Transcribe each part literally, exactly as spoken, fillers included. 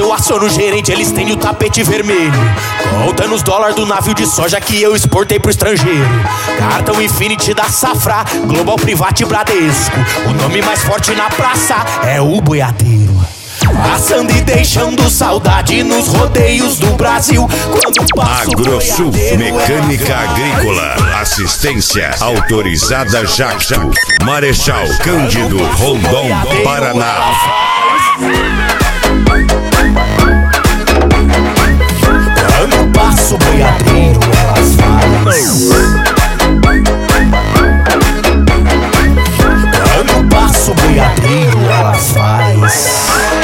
eu aciono o gerente, eles têm o tapete vermelho. Contando os dólares do navio de soja que eu exportei pro estrangeiro. Cartão Infinity da Safra, Global Private Bradesco. O nome mais forte na praça é o boiadeiro. Passando e deixando saudade nos rodeios do Brasil. Quando passo AgroSul, mecânica agrícola, assistência autorizada Jacto, Marechal Cândido, Rondon, Paraná. Quando passo o boiadeiro, elas falam. Quando passo o boiadeiro, elas faz.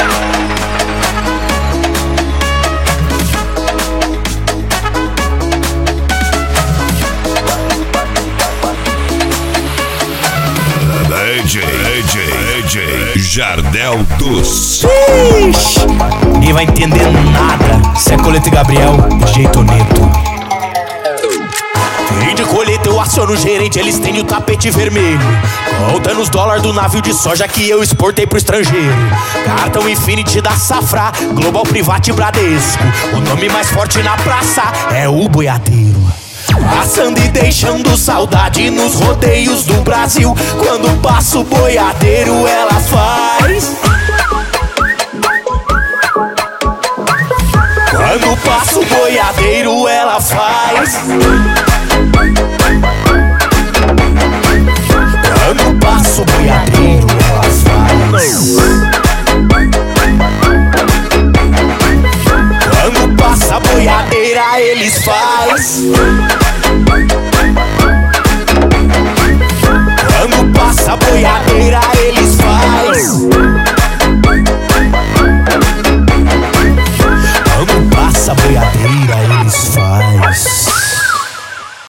D J, D J, D J Jardel dos. Ixi, ninguém vai entender nada. Se é Coleta e Gabriel, de jeito neto. Fim de colheita, eu aciono o gerente, eles têm o tapete vermelho. Contando os dólares do navio de soja que eu exportei pro estrangeiro. Cartão Infinity da Safra, Global Private Bradesco. O nome mais forte na praça é o boiadeiro. Passando e deixando saudade nos rodeios do Brasil. Quando passo o boiadeiro, elas faz. Quando passo o boiadeiro, ela faz.